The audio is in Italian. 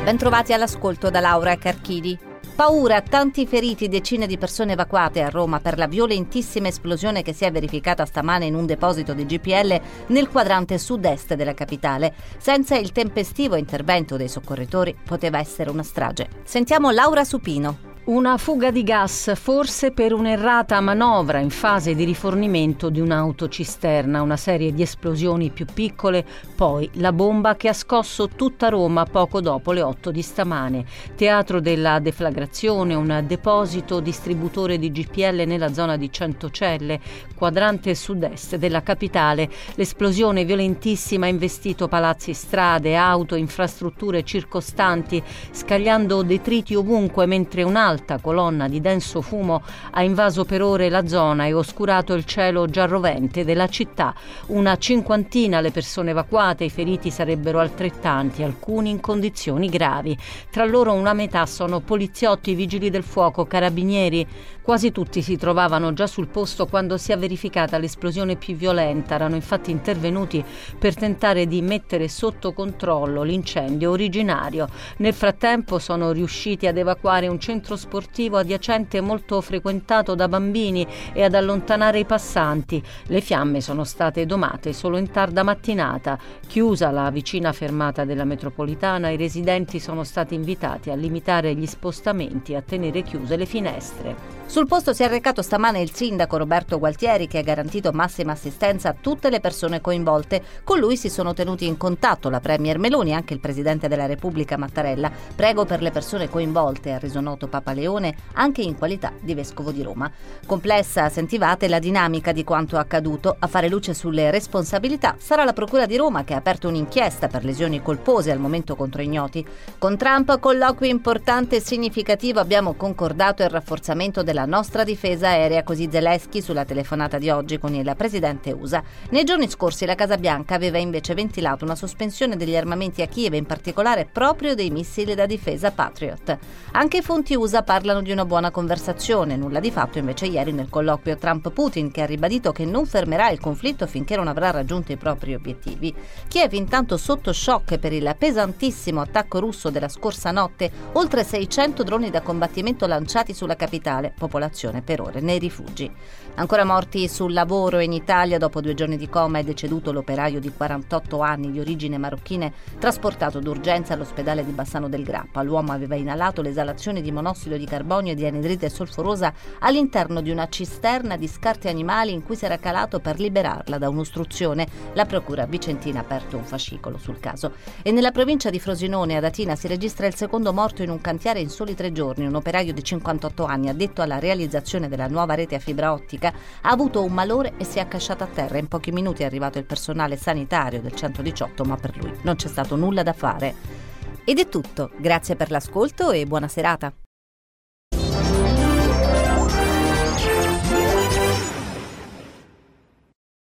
Bentrovati all'ascolto da Laura Carchidi. Paura, tanti feriti, decine di persone evacuate a Roma per la violentissima esplosione che si è verificata stamane in un deposito di GPL nel quadrante sud-est della capitale. Senza il tempestivo intervento dei soccorritori poteva essere una strage. Sentiamo Laura Supino. Una fuga di gas, forse per un'errata manovra in fase di rifornimento di un'autocisterna, una serie di esplosioni più piccole, poi la bomba che ha scosso tutta Roma poco dopo le 8 di stamane. Teatro della deflagrazione, un deposito distributore di GPL nella zona di Centocelle, quadrante sud-est della capitale. L'esplosione violentissima ha investito palazzi, strade, auto, infrastrutture circostanti, scagliando detriti ovunque, mentre un'altra colonna di denso fumo ha invaso per ore la zona e oscurato il cielo già rovente della città. Una cinquantina le persone evacuate, i feriti sarebbero altrettanti, alcuni in condizioni gravi. Tra loro una metà sono poliziotti, vigili del fuoco, carabinieri. Quasi tutti si trovavano già sul posto quando si è verificata l'esplosione più violenta. Erano infatti intervenuti per tentare di mettere sotto controllo l'incendio originario. Nel frattempo sono riusciti ad evacuare un centro sportivo adiacente molto frequentato da bambini e ad allontanare i passanti. Le fiamme sono state domate solo in tarda mattinata. Chiusa la vicina fermata della metropolitana, i residenti sono stati invitati a limitare gli spostamenti e a tenere chiuse le finestre. Sul posto si è recato stamane il sindaco Roberto Gualtieri, che ha garantito massima assistenza a tutte le persone coinvolte. Con lui si sono tenuti in contatto la premier Meloni e anche il presidente della Repubblica Mattarella. Prego per le persone coinvolte, ha reso noto Papa Leone, anche in qualità di vescovo di Roma. Complessa, sentivate, la dinamica di quanto accaduto. A fare luce sulle responsabilità sarà la Procura di Roma, che ha aperto un'inchiesta per lesioni colpose al momento contro ignoti. Con Trump, colloquio importante e significativo, abbiamo concordato il rafforzamento della nostra difesa aerea, così Zelensky sulla telefonata di oggi con il presidente USA. Nei giorni scorsi la Casa Bianca aveva invece ventilato una sospensione degli armamenti a Kiev, in particolare proprio dei missili da difesa Patriot. Anche i fonti USA parlano di una buona conversazione, nulla di fatto invece ieri nel colloquio Trump-Putin, che ha ribadito che non fermerà il conflitto finché non avrà raggiunto i propri obiettivi. Kiev intanto sotto shock per il pesantissimo attacco russo della scorsa notte, oltre 600 droni da combattimento lanciati sulla capitale, popolazione per ore nei rifugi. Ancora morti sul lavoro in Italia. Dopo 2 giorni di coma è deceduto l'operaio di 48 anni di origine marocchine, trasportato d'urgenza all'ospedale di Bassano del Grappa. L'uomo aveva inalato l'esalazione di monossido di carbonio e di anidride solforosa all'interno di una cisterna di scarti animali in cui si era calato per liberarla da un'ostruzione. La procura vicentina ha aperto un fascicolo sul caso. E nella provincia di Frosinone, ad Atina, si registra il secondo morto in un cantiere in soli 3 giorni. Un operaio di 58 anni, addetto alla realizzazione della nuova rete a fibra ottica, ha avuto un malore e si è accasciato a terra. In pochi minuti è arrivato il personale sanitario del 118, ma per lui non c'è stato nulla da fare. Ed è tutto. Grazie per l'ascolto e buona serata.